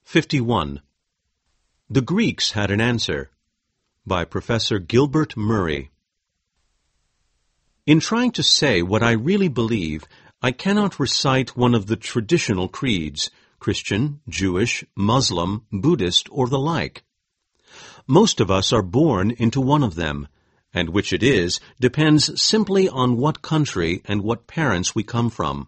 51. The Greeks Had an Answer, by Professor Gilbert Murray. In trying to say what I really believe, I cannot recite one of the traditional creeds, Christian, Jewish, Muslim, Buddhist, or the like. Most of us are born into one of them, and which it is depends simply on what country and what parents we come from.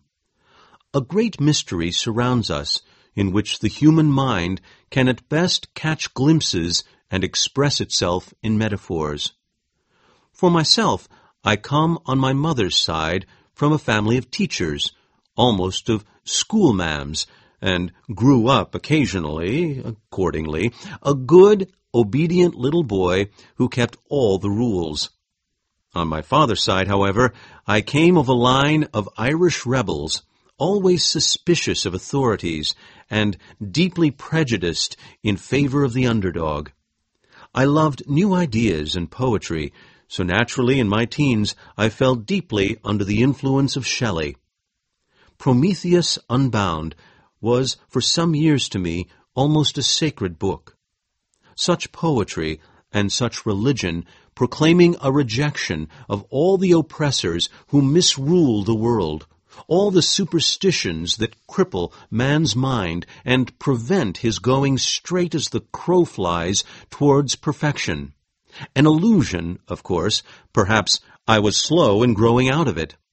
A great mystery surrounds us, in which the human mind can at best catch glimpses and express itself in metaphors. For myself, I come on my mother's side from a family of teachers, almost of schoolma'ams, and grew up occasionally, accordingly, a good, obedient little boy who kept all the rules. On my father's side, however, I came of a line of Irish rebels, always suspicious of authorities and deeply prejudiced in favor of the underdog. I loved new ideas and poetry, so naturally in my teens I fell deeply under the influence of Shelley. Prometheus Unbound was for some years to me almost a sacred book. Such poetry and such religion proclaiming a rejection of all the oppressors who misrule the world, all the superstitions that cripple man's mind and prevent his going straight as the crow flies towards perfection. An illusion, of course. Perhaps I was slow in growing out of it.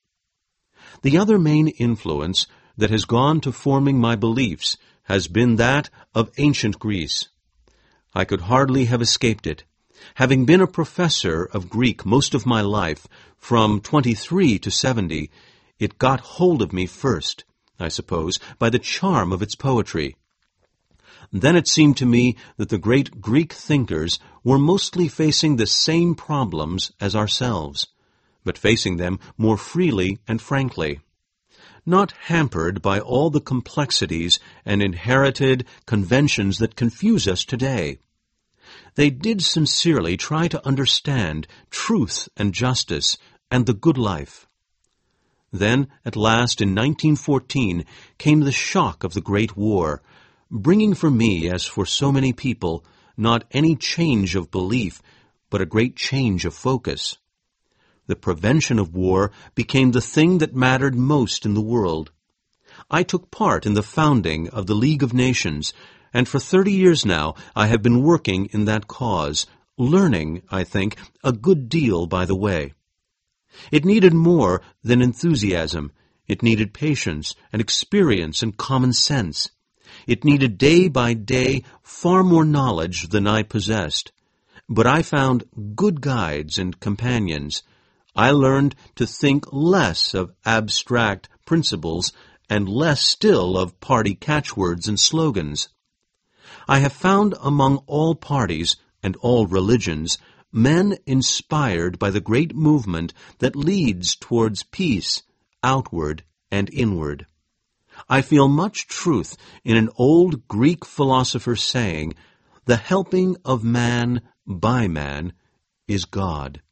The other main influence that has gone to forming my beliefs has been that of ancient Greece. I could hardly have escaped it. Having been a professor of Greek most of my life, from 23 to 70, it got hold of me first, I suppose, by the charm of its poetry. Then it seemed to me that the great Greek thinkers were mostly facing the same problems as ourselves, but facing them more freely and frankly, not hampered by all the complexities and inherited conventions that confuse us today. They did sincerely try to understand truth and justice and the good life. Then, at last, in 1914, came the shock of the Great War, bringing for me, as for so many people, not any change of belief, but a great change of focus. The prevention of war became the thing that mattered most in the world. I took part in the founding of the League of Nations, and for 30 years now I have been working in that cause, learning, I think, a good deal by the way. It needed more than enthusiasm. It needed patience and experience and common sense. It needed day by day far more knowledge than I possessed. But I found good guides and companions. I learned to think less of abstract principles and less still of party catchwords and slogans. I have found among all parties and all religions men inspired by the great movement that leads towards peace, outward and inward. I feel much truth in an old Greek philosopher's saying, "The helping of man by man is God."